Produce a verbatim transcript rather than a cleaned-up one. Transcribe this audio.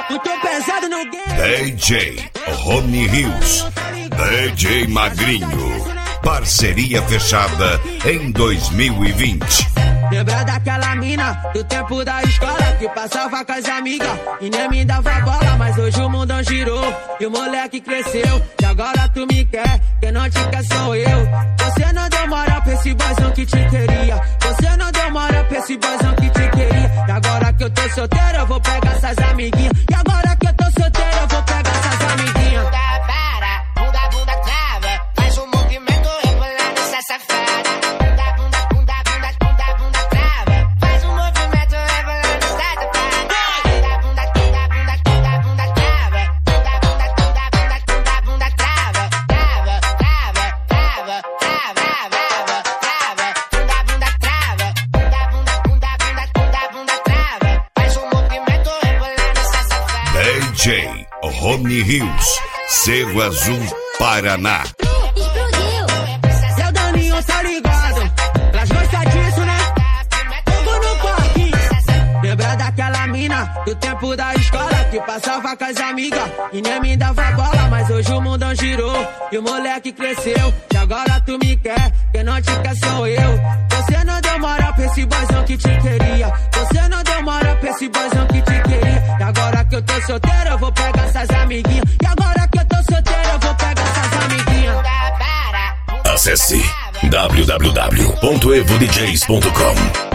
Muito pesado no game. D J Rony Rios, D J Magrinho, parceria fechada em dois mil e vinte. Lembra daquela mina do tempo da escola que passava com as amigas e nem me dava bola, mas hoje o mundão girou e o moleque cresceu. E agora tu me quer, quem não te quer sou eu. Você não deu moral pra esse boyzão que te queria. Você não deu moral pra esse boyzão que te queria. E agora que eu tô solteiro eu vou pegar essas amiguinhas. E agora que eu tô solteiro eu vou pegar essas amiguinhas. Bunda para, bunda, bunda trava, faz um movimento rebolando essa safada. Bunda, bunda, bunda, bunda, bunda, bunda trava, faz um movimento rebolando essa safada. Bunda, bunda, bunda, bunda, bunda, bunda trava, bunda, bunda, bunda, bunda, bunda, bunda trava, trava, trava, trava, trava, trava, trava, bunda, bunda trava, bunda, bunda, bunda, bunda, bunda, bunda trava, faz um movimento rebolando essa safada. D J Rony Rios, Cerro Azul, Paraná. Seu Daninho tá ligado, elas gostam disso, né? Fogo no parquinho. Lembra daquela mina do tempo da escola que passava com as amigas e nem me dava bola, mas hoje o mundão girou e o moleque cresceu. E agora tu me quer, quem não te quer sou eu. Você não deu moral pra esse boyzão que te queria. Você não deu moral pra esse boyzão que te queria. E agora que eu tô solteiro eu vou pegar essas amiguinhas. E agora que eu tô solteiro eu vou pegar essas amiguinhas. Acesse w w w ponto evo d js ponto com.